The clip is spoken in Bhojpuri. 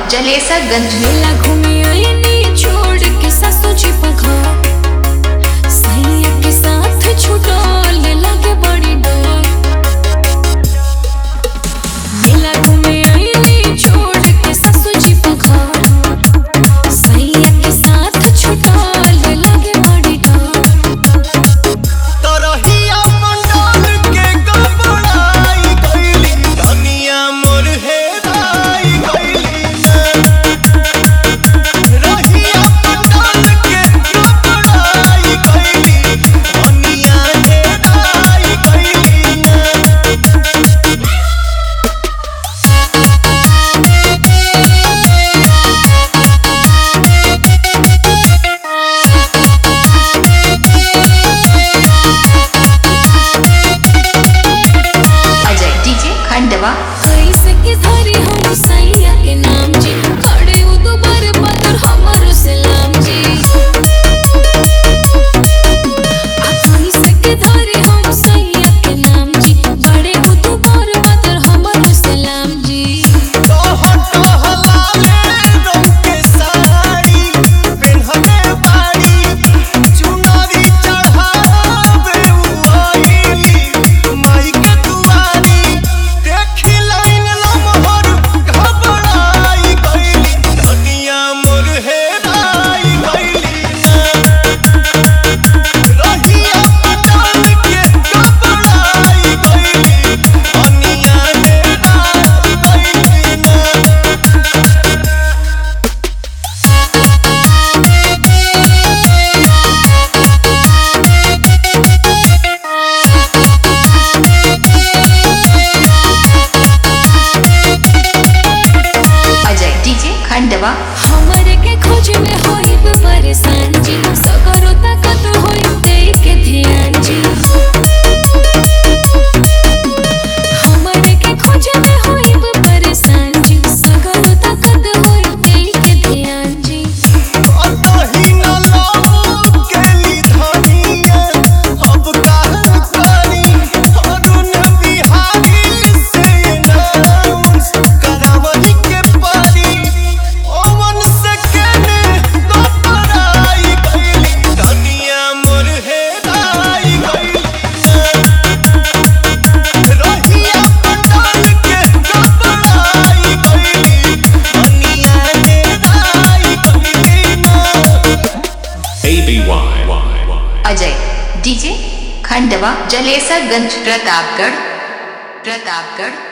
जलेसरगंज। मेला घूमे आईनी छोड़ के सासू जी पघार, सैया के साथ छुटल लगे बड़ी डर। मेला घूमे आईनी छोड़ के सासू जी पघार, सैया के साथ छुटल लगे बड़ी डर। तरहिया मंडल के गबड़ाई गइली, दुनिया मोर हेराई गइली ना। रहिया मंडल के गबड़ाई गइली, दुनिया हेराई गइली ना। अजय डीजे खंडवा। कैसे के धरी हम सैया के नाम जी, खड़े उ दुबार बदर हमर सलाम जी। कैसे के धरी हम सैया के नाम जी, खड़े उ दुबार बदर हमर सलाम जी। टह टहलाले रंग के साड़ी पेन्हले बाड़ी, चुनरी चढ़ावे उ आइली माई के दुआरी। देखी लाइन लमहर घबराई गइली, दुनिया मोर हेराई गइली ना। रहिया पटाल के घबराई गइली, दुनिया हेराई गइली ना। अजय डीजे खंडवा। हमर के खोज में होइब परेशान जी, सगरो ताकत होई दे के ध्यान जी। हमर के खोज में होइब परेशान जी, सगरो ताकत होई दे के ध्यान जी। अतही न लाओ केली धनिया, अब काहे करी अरुण बिहारी से अनाउंस करावही के परी। ओवन से केने गबड़ाई गइली, दुनिया मोर हेराई गइली ना। रहिया पटाल के गबड़ाई गइली, दुनिया हेराई गइली ना। ABY. अजय डीजे खंडवा जलेसरगंज प्रतापगढ़।